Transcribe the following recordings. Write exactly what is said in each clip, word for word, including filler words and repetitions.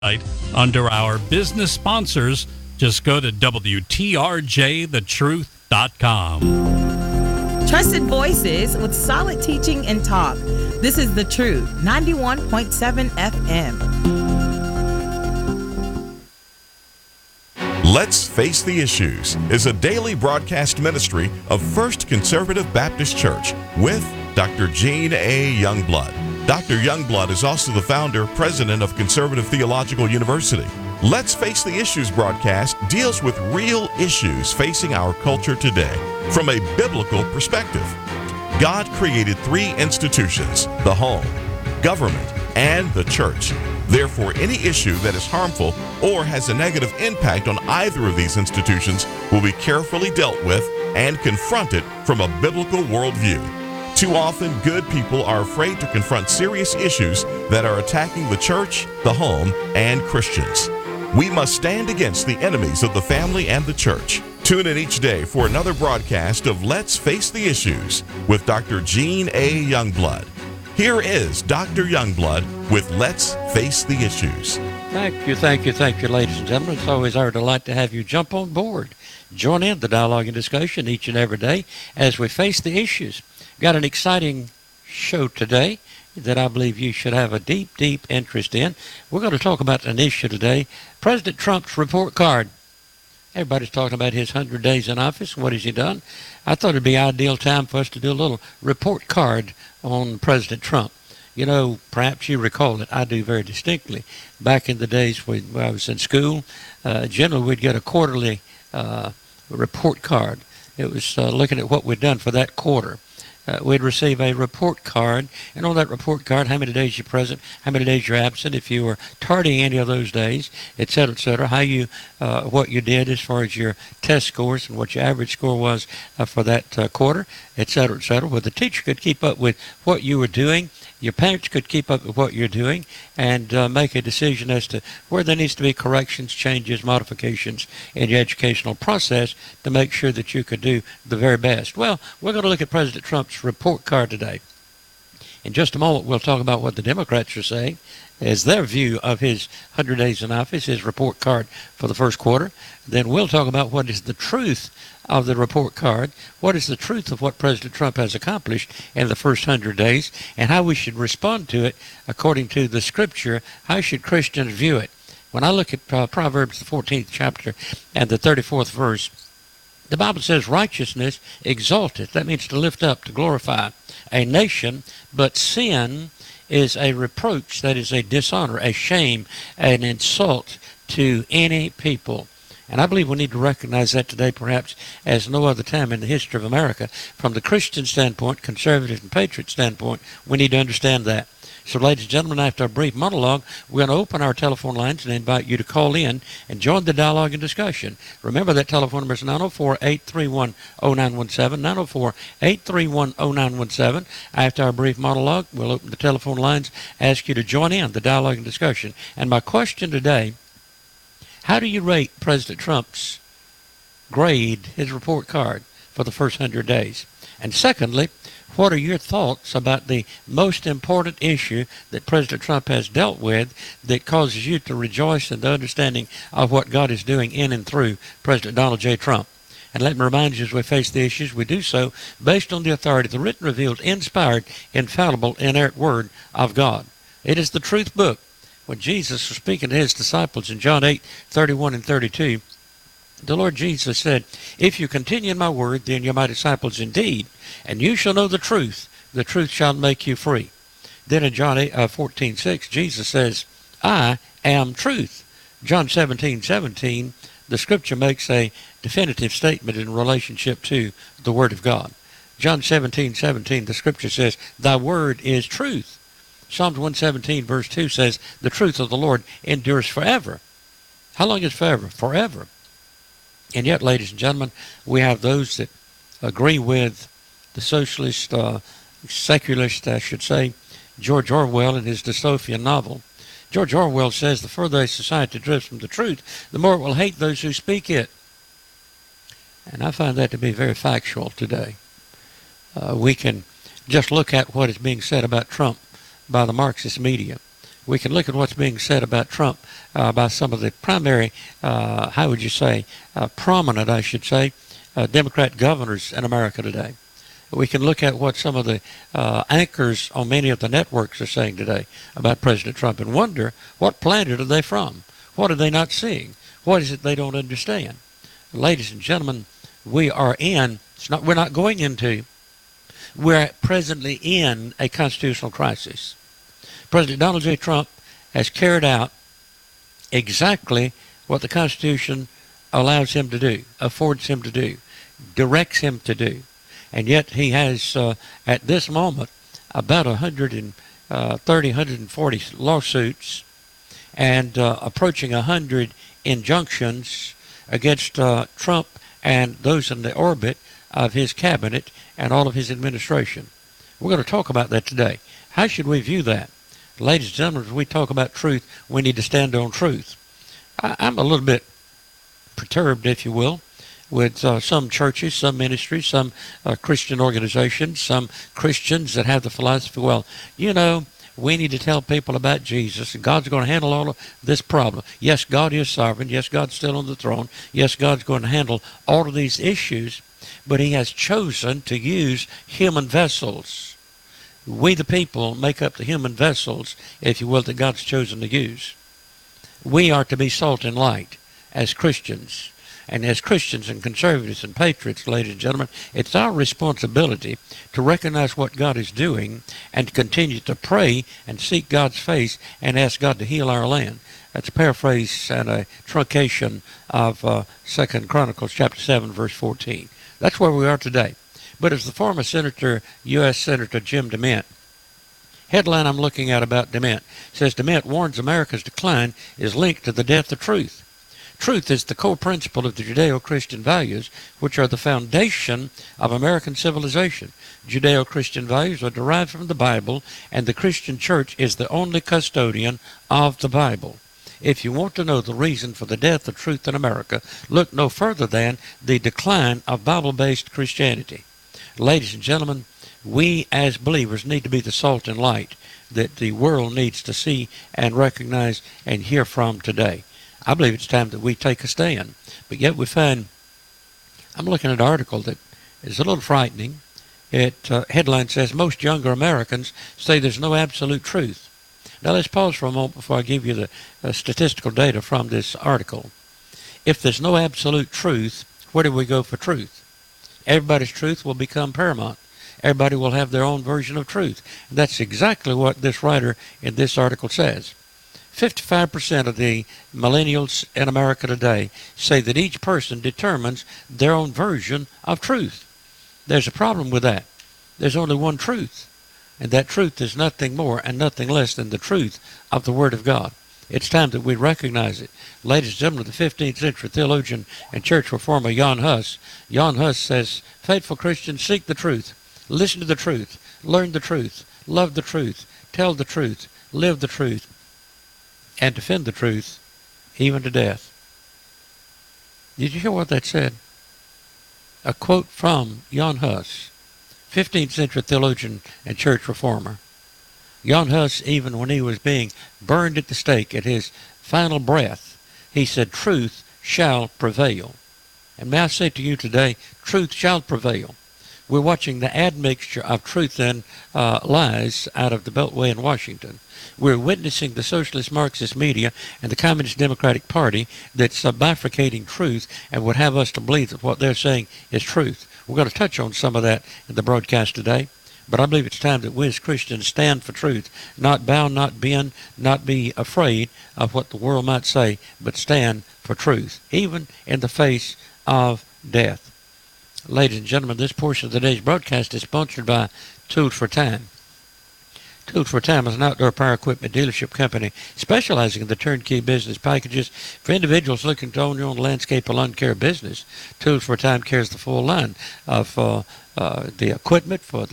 under our business sponsors. Just go to W T R J the truth dot com. Trusted voices with solid teaching and talk. This is The Truth, ninety-one point seven F M. Let's Face the Issues is a daily broadcast ministry of First Conservative Baptist Church with Doctor Gene A. Youngblood. Doctor Youngblood is also the founder, president of Conservative Theological University. Let's Face the Issues broadcast deals with real issues facing our culture today from a biblical perspective. God created three institutions: the home, government, and the church. Therefore, any issue that is harmful or has a negative impact on either of these institutions will be carefully dealt with and confronted from a biblical worldview. Too often, good people are afraid to confront serious issues that are attacking the church, the home, and Christians. We must stand against the enemies of the family and the church. Tune in each day for another broadcast of Let's Face the Issues with Doctor Gene A. Youngblood. Here is Doctor Youngblood with Let's Face the Issues. Thank you, thank you, thank you, ladies and gentlemen. It's always our delight to have you jump on board. Join in the dialogue and discussion each and every day as we face the issues. Got an exciting show today that I believe you should have a deep, deep interest in. We're going to talk about an issue today, President Trump's report card. Everybody's talking about his one hundred days in office. What has he done? I thought it'd be an ideal time for us to do a little report card on President Trump. You know, perhaps you recall it. I do very distinctly. Back in the days when I was in school, uh, generally we'd get a quarterly uh, report card. It was uh, looking at what we'd done for that quarter. Uh, we'd receive a report card, and on that report card, how many days you're present, how many days you're absent, if you were tardy any of those days, et cetera, et cetera, how you, uh, what you did as far as your test scores and what your average score was uh, for that uh, quarter, et cetera, et cetera. Well, the teacher could keep up with what you were doing. Your parents could keep up with what you're doing and uh, make a decision as to where there needs to be corrections, changes, modifications in your educational process to make sure that you could do the very best. Well, we're going to look at President Trump's report card today. In just a moment, we'll talk about what the Democrats are saying as their view of his one hundred days in office, his report card for the first quarter. Then we'll talk about what is the truth of the report card, what is the truth of what President Trump has accomplished in the first one hundred days, and how we should respond to it according to the Scripture. How should Christians view it? When I look at uh, Proverbs, the fourteenth chapter and the thirty-fourth verse, the Bible says righteousness exalteth. That means to lift up, to glorify a nation, but sin is a reproach, that is a dishonor, a shame, an insult to any people. And I believe we need to recognize that today perhaps as no other time in the history of America. From the Christian standpoint, conservative and patriot standpoint, we need to understand that. So, ladies and gentlemen, after a brief monologue, we're going to open our telephone lines and invite you to call in and join the dialogue and discussion. Remember that telephone number is nine oh four, eight three one, oh nine one seven, nine oh four, eight three one, oh nine one seven. After our brief monologue, we'll open the telephone lines, ask you to join in the dialogue and discussion. And my question today, how do you rate President Trump's grade, his report card, for the first one hundred days? And secondly, what are your thoughts about the most important issue that President Trump has dealt with that causes you to rejoice in the understanding of what God is doing in and through President Donald J. Trump? And let me remind you, as we face the issues, we do so based on the authority of the written, revealed, inspired, infallible, inerrant Word of God. It is the truth book. When Jesus was speaking to his disciples in John eight, thirty-one and thirty-two, the Lord Jesus said, "If you continue in my word, then you're my disciples indeed, and you shall know the truth. The truth shall make you free." Then in John eight, uh, fourteen six, Jesus says, "I am truth." John seventeen seventeen, the Scripture makes a definitive statement in relationship to the Word of God. John seventeen seventeen, the Scripture says, "Thy word is truth." Psalms one seventeen verse two says, "The truth of the Lord endures forever." How long is forever? Forever. And yet, ladies and gentlemen, we have those that agree with the socialist, uh, secularist, I should say, George Orwell in his dystopian novel. George Orwell says the further a society drifts from the truth, the more it will hate those who speak it. And I find that to be very factual today. Uh, we can just look at what is being said about Trump by the Marxist media. we can look at what's being said about Trump uh, by some of the primary, uh, how would you say, uh, prominent, I should say, uh, Democrat governors in America today. We can look at what some of the uh, anchors on many of the networks are saying today about President Trump and wonder, what planet are they from? What are they not seeing? What is it they don't understand? Ladies and gentlemen, we are in, it's not, we're not going into, we're presently in a constitutional crisis. President Donald J. Trump has carried out exactly what the Constitution allows him to do, affords him to do, directs him to do. And yet he has, uh, at this moment, about one hundred thirty, one hundred forty lawsuits and uh, approaching one hundred injunctions against uh, Trump and those in the orbit of his cabinet and all of his administration. We're going to talk about that today. How should we view that? Ladies and gentlemen, as we talk about truth, we need to stand on truth. I, I'm a little bit perturbed, if you will, with uh, some churches, some ministries, some uh, Christian organizations, some Christians that have the philosophy, well, you know, we need to tell people about Jesus, and God's going to handle all of this problem. Yes, God is sovereign. Yes, God's still on the throne. Yes, God's going to handle all of these issues, but he has chosen to use human vessels. We, the people, make up the human vessels, if you will, that God's chosen to use. We are to be salt and light as Christians. And as Christians and conservatives and patriots, ladies and gentlemen, it's our responsibility to recognize what God is doing and to continue to pray and seek God's face and ask God to heal our land. That's a paraphrase and a truncation of uh, Second Chronicles chapter seven, verse fourteen. That's where we are today. But as the former Senator, U S Senator Jim DeMint, headline I'm looking at about DeMint, says DeMint warns America's decline is linked to the death of truth. Truth is the core principle of the Judeo-Christian values, which are the foundation of American civilization. Judeo-Christian values are derived from the Bible, and the Christian church is the only custodian of the Bible. If you want to know the reason for the death of truth in America, look no further than the decline of Bible-based Christianity. Ladies and gentlemen, we as believers need to be the salt and light that the world needs to see and recognize and hear from today. I believe it's time that we take a stand. But yet we find, I'm looking at an article that is a little frightening. It uh, headline says, most younger Americans say there's no absolute truth. Now let's pause for a moment before I give you the uh, statistical data from this article. If there's no absolute truth, where do we go for truth? Everybody's truth will become paramount. Everybody will have their own version of truth. And that's exactly what this writer in this article says. fifty-five percent of the millennials in America today say that each person determines their own version of truth. There's a problem with that. There's only one truth, and that truth is nothing more and nothing less than the truth of the Word of God. It's time that we recognize it. Ladies and gentlemen, the fifteenth century theologian and church reformer Jan Hus, Jan Hus says, faithful Christians seek the truth, listen to the truth, learn the truth, love the truth, tell the truth, live the truth, and defend the truth, even to death. Did you hear what that said? A quote from Jan Hus, fifteenth century theologian and church reformer. Jan Hus, even when he was being burned at the stake at his final breath, he said, truth shall prevail. And may I say to you today, truth shall prevail. We're watching the admixture of truth and uh, lies out of the Beltway in Washington. We're witnessing the socialist Marxist media and the Communist Democratic Party that's uh, bifurcating truth and would have us to believe that what they're saying is truth. We're going to touch on some of that in the broadcast today. But I believe it's time that we as Christians stand for truth, not bow, not bend, not be afraid of what the world might say, but stand for truth, even in the face of death. Ladies and gentlemen, this portion of today's broadcast is sponsored by Tools for Time. Tools for Time is an outdoor power equipment dealership company specializing in the turnkey business packages for individuals looking to own your own landscape or lawn care business. Tools for Time carries the full line of uh, uh, the equipment for the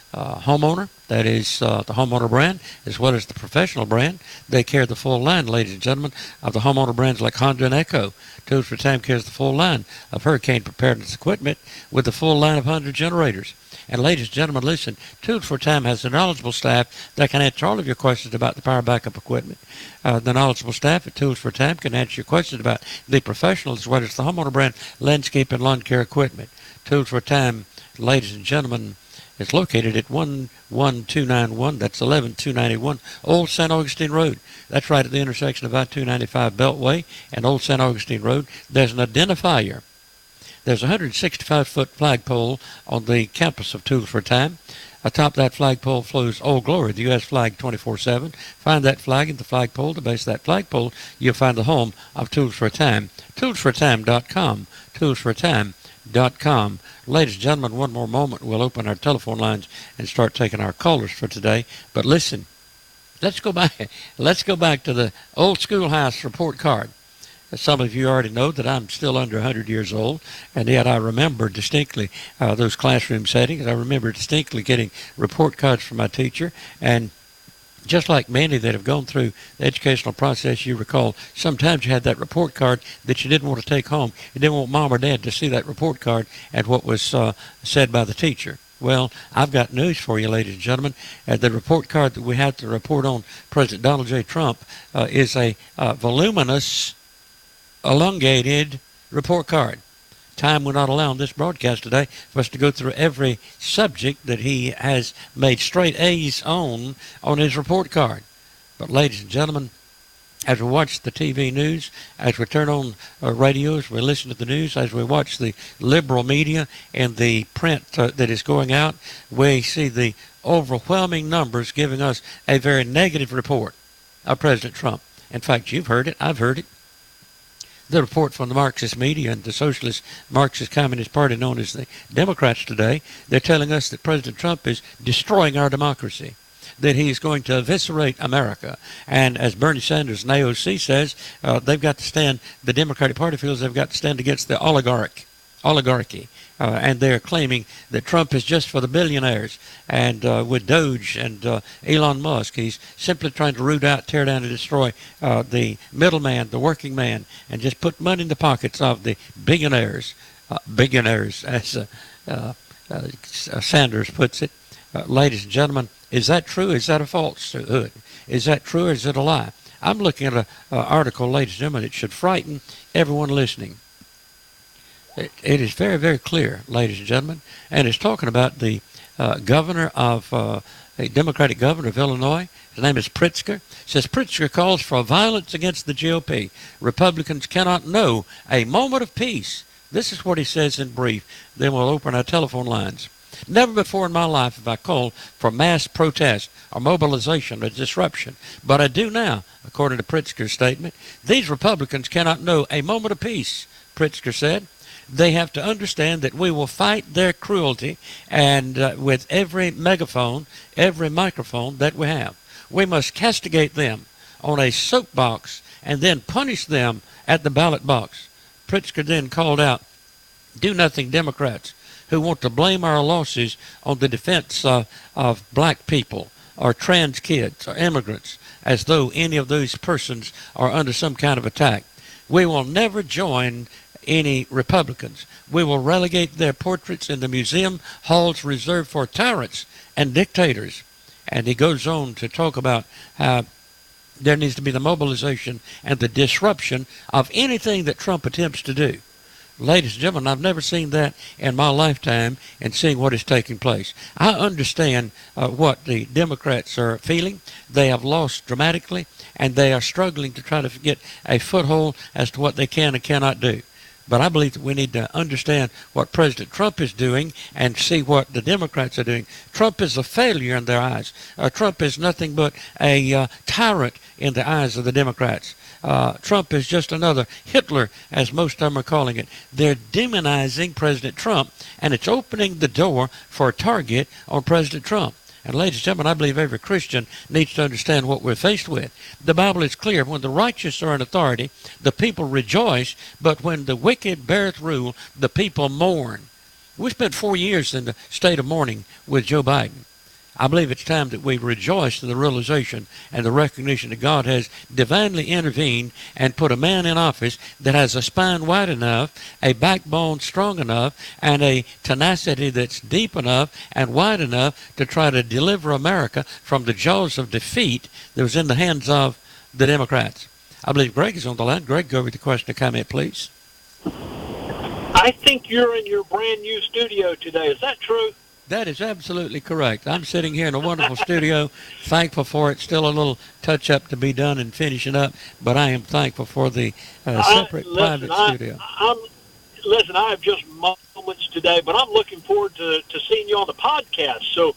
uh, homeowner, that is uh, the homeowner brand, as well as the professional brand. They carry the full line, ladies and gentlemen, of the homeowner brands like Honda and Echo. Tools for Time carries the full line of hurricane preparedness equipment with the full line of Honda generators. And ladies and gentlemen, listen, Tools for Time has a knowledgeable staff that can answer all of your questions about the power backup equipment. Uh, the knowledgeable staff at Tools for Time can answer your questions about the professional as well as the homeowner brand landscape and lawn care equipment. Tools for Time, ladies and gentlemen, is located at one one two nine one, that's eleven two ninety-one Old Saint Augustine Road. That's right at the intersection of I two ninety-five Beltway and Old Saint Augustine Road. There's an identifier. There's a one hundred sixty-five foot flagpole on the campus of Tools for Time. Atop that flagpole flows Old Glory, the U S flag twenty-four seven. Find that flag at the flagpole. To base that flagpole, you'll find the home of Tools for Time. tools for time dot com. tools for time dot com. Ladies and gentlemen, one more moment. We'll open our telephone lines and start taking our callers for today. But listen, let's go back. Let's go back to the old schoolhouse report card. Some of you already know that I'm still under one hundred years old, and yet I remember distinctly uh, those classroom settings. I remember distinctly getting report cards from my teacher, and just like many that have gone through the educational process, you recall sometimes you had that report card that you didn't want to take home. You didn't want mom or dad to see that report card and what was uh, said by the teacher. Well, I've got news for you, ladies and gentlemen. Uh, the report card that we have to report on President Donald J. Trump uh, is a uh, voluminous, elongated report card. Time will not allow in this broadcast today for us to go through every subject that he has made straight A's on on his report card. But ladies and gentlemen, as we watch the T V news, as we turn on uh, radios, we listen to the news, as we watch the liberal media and the print uh, that is going out, we see the overwhelming numbers giving us a very negative report of President Trump. In fact, you've heard it, I've heard it. The report from the Marxist media and the Socialist Marxist Communist Party known as the Democrats today, they're telling us that President Trump is destroying our democracy, that he is going to eviscerate America. And as Bernie Sanders and A O C says, uh, they've got to stand, the Democratic Party feels they've got to stand against the oligarch, oligarchy. Uh, and they're claiming that Trump is just for the billionaires. And uh, with Doge and uh, Elon Musk, he's simply trying to root out, tear down, and destroy uh, the middleman, the working man, and just put money in the pockets of the billionaires, uh, billionaires, as uh, uh, uh, Sanders puts it. Uh, ladies and gentlemen, is that true? Is that a falsehood? Is that true or is it a lie? I'm looking at an article, ladies and gentlemen, that should frighten everyone listening. It is very, very clear, ladies and gentlemen, and it's talking about the uh, governor of, uh, a Democratic governor of Illinois. His name is Pritzker. It says Pritzker calls for violence against the G O P. Republicans cannot know a moment of peace. This is what he says in brief. Then we'll open our telephone lines. Never before in my life have I called for mass protest or mobilization or disruption, but I do now, according to Pritzker's statement. These Republicans cannot know a moment of peace, Pritzker said. They have to understand that we will fight their cruelty and uh, with every megaphone, every microphone that we have. We must castigate them on a soapbox and then punish them at the ballot box. Pritzker then called out do-nothing Democrats who want to blame our losses on the defense uh, of black people or trans kids or immigrants as though any of those persons are under some kind of attack. We will never join any Republicans. We will relegate their portraits in the museum halls reserved for tyrants and dictators. And he goes on to talk about how there needs to be the mobilization and the disruption of anything that Trump attempts to do. Ladies and gentlemen, I've never seen that in my lifetime and seeing what is taking place. I understand uh, what the Democrats are feeling. They have lost dramatically, and they are struggling to try to get a foothold as to what they can and cannot do. But I believe that we need to understand what President Trump is doing and see what the Democrats are doing. Trump is a failure in their eyes. Uh, Trump is nothing but a uh, tyrant in the eyes of the Democrats. Uh, Trump is just another Hitler, as most of them are calling it. They're demonizing President Trump, and it's opening the door for a target on President Trump. And ladies and gentlemen, I believe every Christian needs to understand what we're faced with. The Bible is clear. When the righteous are in authority, the people rejoice, but when the wicked beareth rule, the people mourn. We spent four years in the state of mourning with Joe Biden. I believe it's time that we rejoice in the realization and the recognition that God has divinely intervened and put a man in office that has a spine wide enough, a backbone strong enough, and a tenacity that's deep enough and wide enough to try to deliver America from the jaws of defeat that was in the hands of the Democrats. I believe Greg is on the line. Greg, go over the question or comment, please. I think you're in your brand new studio today. Is that true? That is absolutely correct. I'm sitting here in a wonderful studio, thankful for it. Still a little touch-up to be done and finishing up, but I am thankful for the uh, separate I, listen, private I, studio. I'm, listen, I have just moments today, but I'm looking forward to, to seeing you on the podcast. So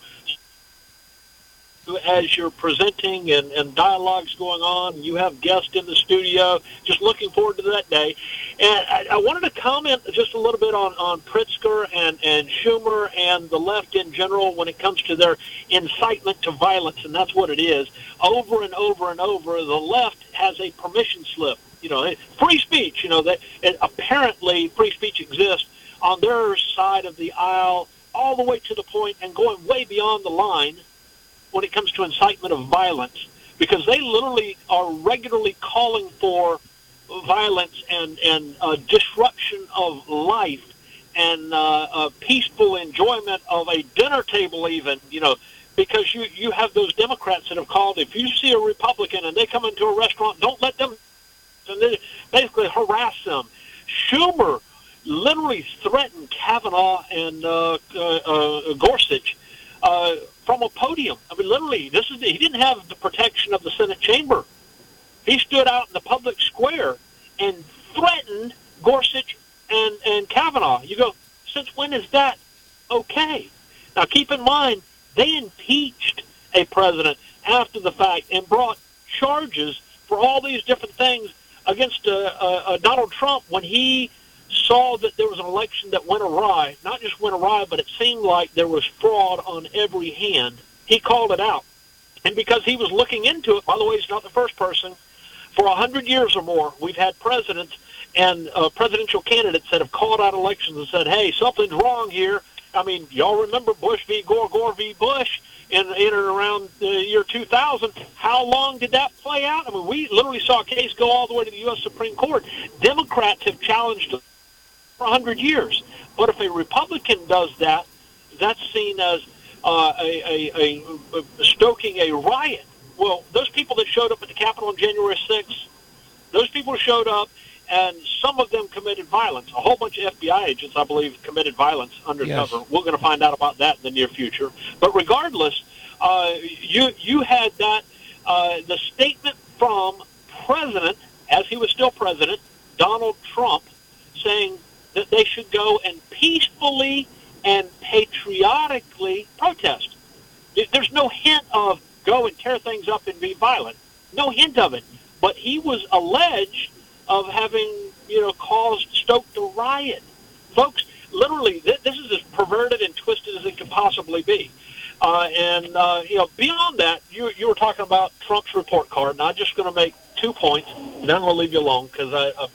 as you're presenting and, and dialogues going on, you have guests in the studio, just looking forward to that day. And I, I wanted to comment just a little bit on, on Pritzker and, and Schumer and the left in general when it comes to their incitement to violence, and that's what it is. Over and over and over, the left has a permission slip. You know, free speech, you know, that apparently free speech exists on their side of the aisle all the way to the point and going way beyond the line when it comes to incitement of violence, because they literally are regularly calling for violence and, and uh, disruption of life and uh, uh, peaceful enjoyment of a dinner table even, you know, because you, you have those Democrats that have called, if you see a Republican and they come into a restaurant, don't let them, and they basically harass them. Schumer literally threatened Kavanaugh and uh, uh, uh, Gorsuch uh, from a podium. I mean, literally, this is he didn't have the protection of the Senate chamber. He stood out in the public square and threatened Gorsuch and, and Kavanaugh. You go, since when is that okay? Now, keep in mind, they impeached a president after the fact and brought charges for all these different things against uh, uh, uh, Donald Trump when he saw that there was an election that went awry. Not just went awry, but it seemed like there was fraud on every hand. He called it out. And because he was looking into it, by the way, he's not the first person. For a hundred years or more, we've had presidents and uh, presidential candidates that have called out elections and said, hey, something's wrong here. I mean, y'all remember Bush v. Gore, Gore v. Bush in, in and around the year two thousand. How long did that play out? I mean, we literally saw a case go all the way to the U S Supreme Court. Democrats have challenged it for a hundred years. But if a Republican does that, that's seen as uh, a, a, a, a stoking a riot. Well, those people that showed up at the Capitol on January sixth, those people showed up, and some of them committed violence. A whole bunch of F B I agents, I believe, committed violence undercover. Yes. We're going to find out about that in the near future. But regardless, uh, you you had that uh, the statement from President, as he was still President, Donald Trump, saying that they should go and peacefully and patriotically protest. There's no hint of go and tear things up and be violent. No hint of it. But he was alleged of having, you know, caused, stoked a riot. Folks, literally, th- this is as perverted and twisted as it could possibly be. Uh, and, uh, you know, beyond that, you, you were talking about Trump's report card, and I'm just going to make two points, and then I'm going to leave you alone because I, I,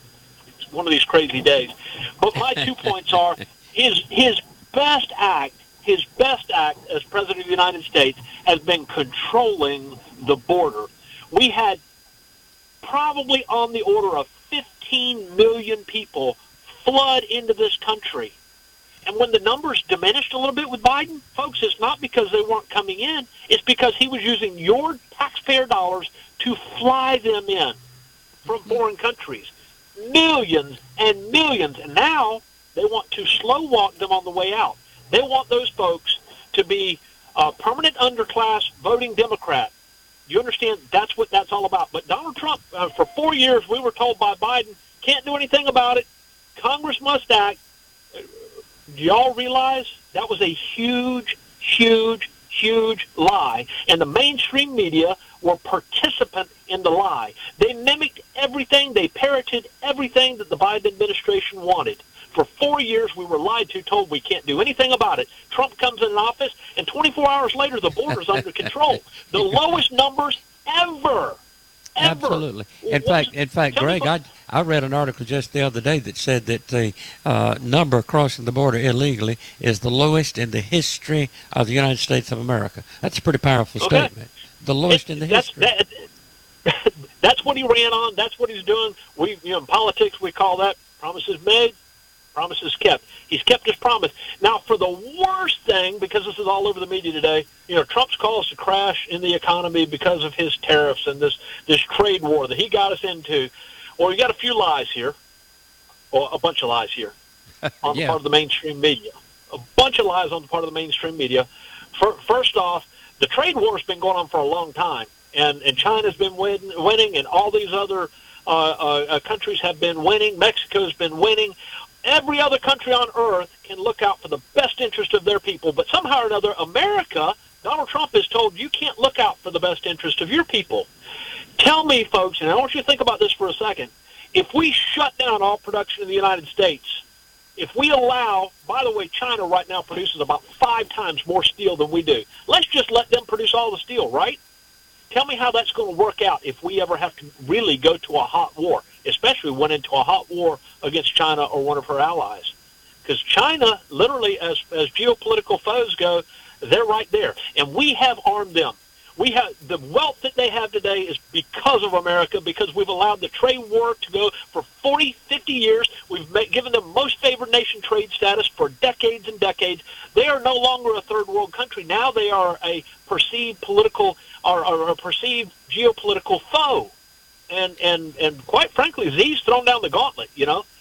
it's one of these crazy days. But my two points are his his best act, his best act as President of the United States has been controlling the border. We had probably on the order of fifteen million people flood into this country. And when the numbers diminished a little bit with Biden, folks, it's not because they weren't coming in. It's because he was using your taxpayer dollars to fly them in from foreign countries. Millions and millions. And now they want to slow walk them on the way out. They want those folks to be uh, permanent underclass voting Democrat. You understand? That's what that's all about. But Donald Trump, uh, for four years, we were told by Biden, can't do anything about it. Congress must act. Do y'all realize that was a huge, huge, huge lie? And the mainstream media were participant in the lie. They mimicked everything. They parroted everything that the Biden administration wanted. For four years, we were lied to, told we can't do anything about it. Trump comes in office, and twenty-four hours later, the border's under control. The lowest numbers ever, ever. Absolutely. In fact, in fact, Greg, I I read an article just the other day that said that the uh, number crossing the border illegally is the lowest in the history of the United States of America. That's a pretty powerful Okay. statement. The lowest It- in the that's, history. That, that's what he ran on. That's what he's doing. We, you know, in politics, we call that promises made, promises kept. He's kept his promise. Now, for the worst thing, because this is all over the media today, you know, Trump's caused a crash in the economy because of his tariffs and this, this trade war that he got us into. Well, you got a few lies here, or a bunch of lies here, on the Yeah. part of the mainstream media. A bunch of lies on the part of the mainstream media. For, first off, the trade war has been going on for a long time, and, and China's been win, winning, and all these other uh, uh, uh, countries have been winning. Mexico's been winning. Every other country on earth can look out for the best interest of their people, but somehow or another, America, Donald Trump is told you can't look out for the best interest of your people. Tell me, folks, and I want you to think about this for a second, if we shut down all production in the United States, if we allow, by the way, China right now produces about five times more steel than we do. Let's just let them produce all the steel, right? Tell me how that's going to work out if we ever have to really go to a hot war, especially went into a hot war against China or one of her allies. Because China, literally, as, as geopolitical foes go, they're right there. And we have armed them. We have the wealth that they have today is because of America, because we've allowed the trade war to go for forty, fifty years. We've made, given them most favored nation trade status for decades and decades. They are no longer a third world country. Now they are a perceived political or, or a perceived geopolitical foe. And, and, and quite frankly, X's thrown down the gauntlet, you know.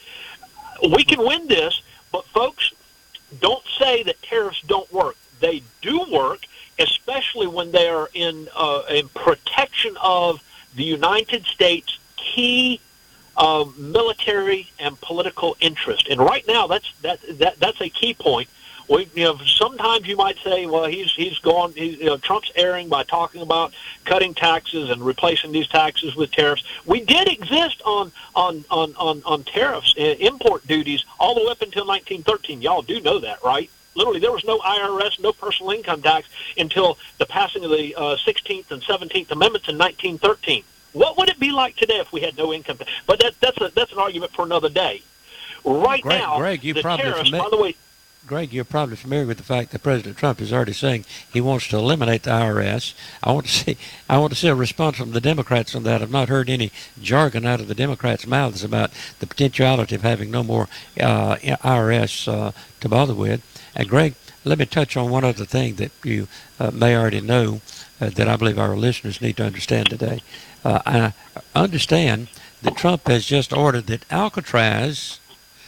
We can win this, but folks, don't say that tariffs don't work. They do work, especially when they are in, uh, in protection of the United States' key uh, military and political interest. And right now, that's that, that that's a key point. We, you know, sometimes you might say, well, he's he's gone. He's, you know, Trump's erring by talking about cutting taxes and replacing these taxes with tariffs. We did exist on on on on, on tariffs, uh, import duties, all the way up until nineteen thirteen. Y'all do know that, right? Literally, there was no I R S, no personal income tax until the passing of the uh, sixteenth and seventeenth Amendments in nineteen thirteen. What would it be like today if we had no income tax? But that, that's a, that's an argument for another day. Right Greg, now, Greg, you the probably tariffs, admit- by the way, Greg, you're probably familiar with the fact that President Trump is already saying he wants to eliminate the I R S. I want to see, I want to see a response from the Democrats on that. I've not heard any jargon out of the Democrats' mouths about the potentiality of having no more uh, I R S uh, to bother with. And Greg, let me touch on one other thing that you uh, may already know uh, that I believe our listeners need to understand today. Uh, I understand that Trump has just ordered that Alcatraz,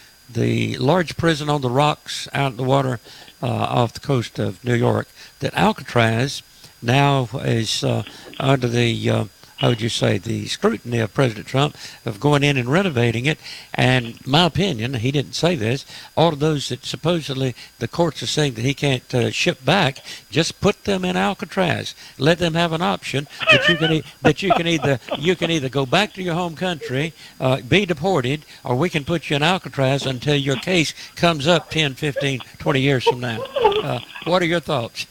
the large prison on the rocks out in the water uh, off the coast of New York, that Alcatraz now is uh, under the, uh, how would you say, the scrutiny of President Trump of going in and renovating it. And my opinion, he didn't say this, all of those that supposedly the courts are saying that he can't uh, ship back, just put them in Alcatraz. Let them have an option that you can e- that you can either you can either go back to your home country, uh, be deported, or we can put you in Alcatraz until your case comes up ten, fifteen, twenty years from now. Uh, what are your thoughts?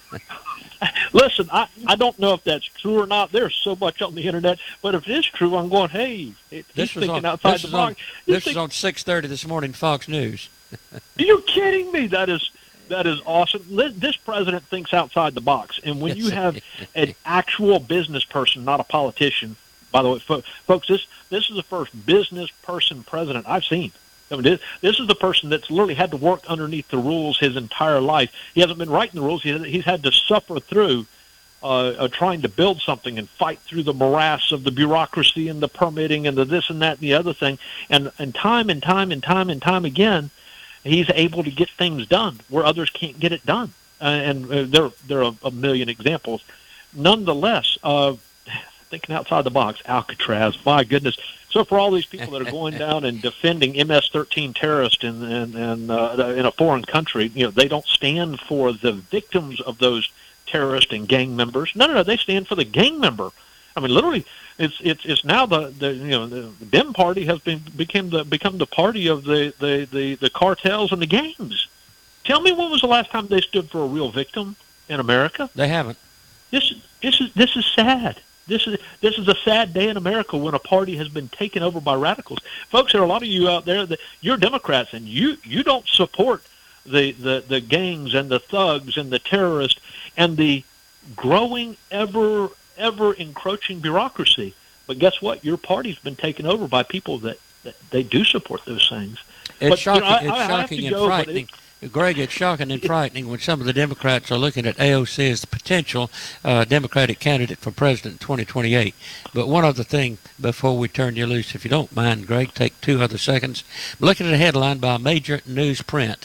listen, I, I don't know if that's true or not. There's so much on the internet, but if it is true, I'm going, hey, he's This was thinking on, outside this the is on, box. He's this is thinking- on six thirty this morning, Fox News. Are you kidding me? That is that is awesome. Li- This president thinks outside the box, and when you have an actual business person, not a politician. By the way, fo- folks, this this is the first business person president I've seen. I mean, this, this is the person that's literally had to work underneath the rules his entire life. He hasn't been writing the rules. He, he's had to suffer through uh, uh, trying to build something and fight through the morass of the bureaucracy and the permitting and the this and that and the other thing. And, and time and time and time and time again, he's able to get things done where others can't get it done. Uh, and uh, there, there are a million examples. Nonetheless, uh, thinking outside the box, Alcatraz, my goodness. So for all these people that are going down and defending M S thirteen terrorists in in, in, uh, in a foreign country, you know, they don't stand for the victims of those terrorists and gang members. No, no, no, they stand for the gang member. I mean, literally, it's it's it's now the, the you know the Dem party has been became the become the party of the, the, the, the cartels and the gangs. Tell me, when was the last time they stood for a real victim in America? They haven't. This this is this is sad. This is this is a sad day in America when a party has been taken over by radicals. Folks, there are a lot of you out there that you're Democrats and you, you don't support the, the, the gangs and the thugs and the terrorists and the growing, ever ever encroaching bureaucracy. But guess what? Your party's been taken over by people that, that they do support those things. It's but, shocking, you know, I, it's I shocking and go, frightening. Greg, it's shocking and frightening when some of the Democrats are looking at A O C as the potential uh, Democratic candidate for president in twenty twenty-eight. But one other thing before we turn you loose, if you don't mind, Greg, take two other seconds. Looking at a headline by a major newsprint.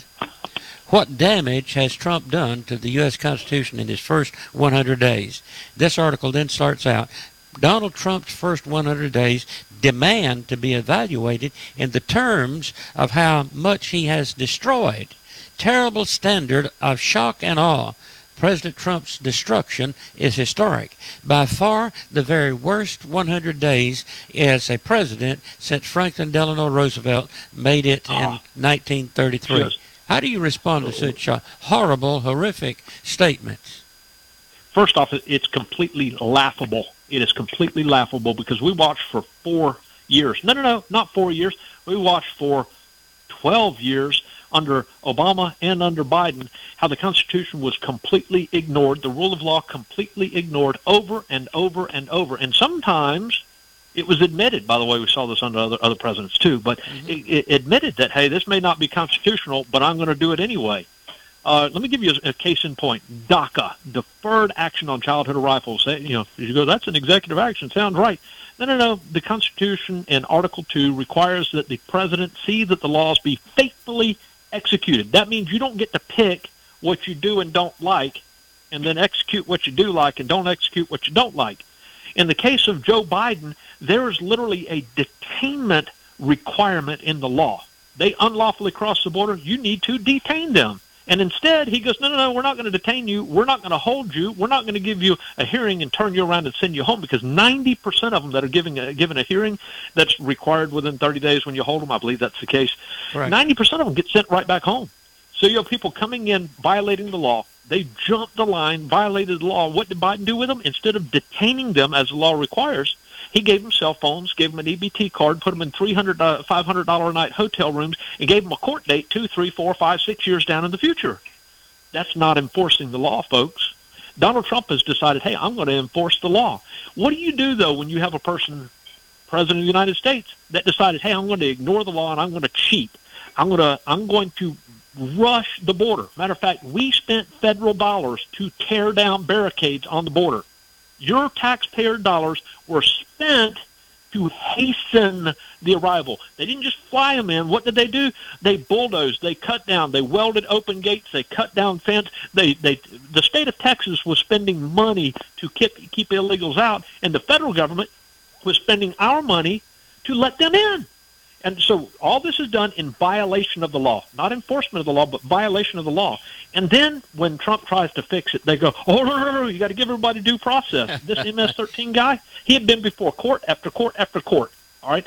What damage has Trump done to the U S Constitution in his first one hundred days? This article then starts out, Donald Trump's first one hundred days demand to be evaluated in the terms of how much he has destroyed. Terrible standard of shock and awe. President Trump's destruction is historic. By far the very worst one hundred days as a president since Franklin Delano Roosevelt made it in oh, nineteen thirty-three. Yes. How do you respond to such uh, horrible, horrific statements? First off, it's completely laughable. It is completely laughable because we watched for four years. No, no, no, not four years. We watched for twelve years under Obama and under Biden how the Constitution was completely ignored, the rule of law completely ignored over and over and over. And sometimes it was admitted, by the way, we saw this under other, other presidents too, but mm-hmm. it, it admitted that, hey, this may not be constitutional, but I'm going to do it anyway. Uh, let me give you a, a case in point. DACA, Deferred Action on Childhood Arrivals. You know, you go, that's an executive action. Sounds right. No, no, no. The Constitution in Article two requires that the president see that the laws be faithfully executed. That means you don't get to pick what you do and don't like and then execute what you do like and don't execute what you don't like. In the case of Joe Biden, there is literally a detainment requirement in the law. They unlawfully cross the border. You need to detain them. And instead, he goes, no, no, no, we're not going to detain you. We're not going to hold you. We're not going to give you a hearing and turn you around and send you home, because ninety percent of them that are giving a, given a hearing that's required within thirty days when you hold them, I believe that's the case, right. ninety percent of them get sent right back home. So you have people coming in, violating the law. They jumped the line, violated the law. What did Biden do with them? Instead of detaining them as the law requires, he gave them cell phones, gave them an E B T card, put them in three hundred dollars, uh, five hundred dollars a night hotel rooms, and gave them a court date two, three, four, five, six years down in the future. That's not enforcing the law, folks. Donald Trump has decided, hey, I'm going to enforce the law. What do you do, though, when you have a person, President of the United States, that decided, hey, I'm going to ignore the law and I'm going to cheat. I'm going to, I'm going to rush the border. Matter of fact, we spent federal dollars to tear down barricades on the border. Your taxpayer dollars were spent to hasten the arrival. They didn't just fly them in. What did they do? They bulldozed. They cut down. They welded open gates. They cut down fence. They, they, the state of Texas was spending money to keep, keep illegals out, and the federal government was spending our money to let them in. And so all this is done in violation of the law, not enforcement of the law, but violation of the law. And then when Trump tries to fix it, they go, oh, no, no, no, you got to give everybody due process. This M S thirteen guy, he had been before court after court after court, all right?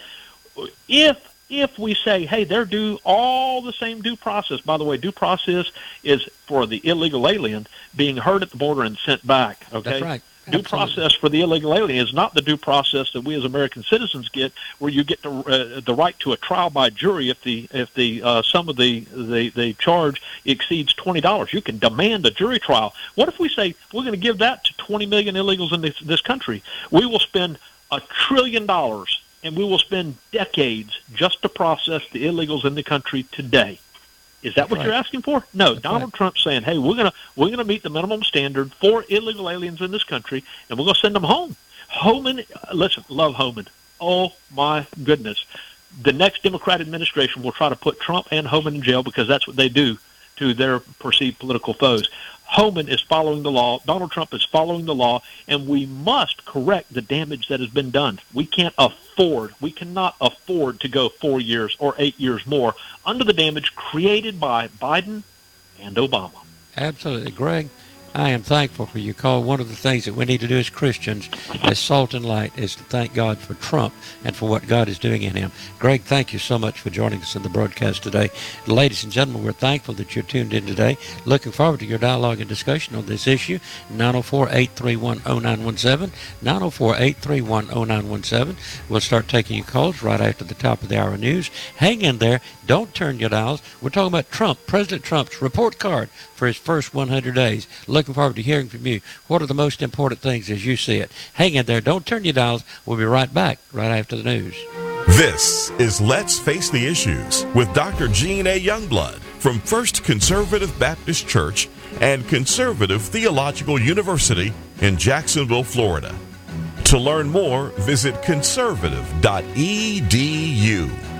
If if we say, hey, they're due all the same due process, by the way, due process is for the illegal alien being heard at the border and sent back, okay? That's right. Due Absolutely. process for the illegal alien is not the due process that we as American citizens get, where you get the, uh, the right to a trial by jury if the if the uh, sum of the, the the charge exceeds twenty dollars. You can demand a jury trial. What if we say we're going to give that to twenty million illegals in this, this country? We will spend a trillion dollars, and we will spend decades just to process the illegals in the country today. Is that That's what right. you're asking for? No. That's Donald right. Trump's saying, hey, we're going to we're gonna meet the minimum standard for illegal aliens in this country, and we're going to send them home. Homan, uh, listen, love Homan. Oh, my goodness. The next Democrat administration will try to put Trump and Homan in jail because that's what they do to their perceived political foes. Homan is following the law. Donald Trump is following the law, and we must correct the damage that has been done. We can't afford, we cannot afford to go four years or eight years more under the damage created by Biden and Obama. Absolutely. Greg, I am thankful for your call. One of the things that we need to do as Christians, as salt and light, is to thank God for Trump and for what God is doing in him. Greg, thank you so much for joining us in the broadcast today. Ladies and gentlemen, we're thankful that you're tuned in today. Looking forward to your dialogue and discussion on this issue. nine oh four, eight three one, oh nine one seven, nine oh four, eight three one, oh nine one seven. We'll start taking your calls right after the top of the hour news. Hang in there. Don't turn your dials. We're talking about Trump, President Trump's report card for his first one hundred days. Looking forward to hearing from you. What are the most important things as you see it? Hang in there. Don't turn your dials. We'll be right back right after the news. This is Let's Face the Issues with Doctor Gene A. Youngblood from First Conservative Baptist Church and Conservative Theological University in Jacksonville, Florida. To learn more, visit conservative dot e d u.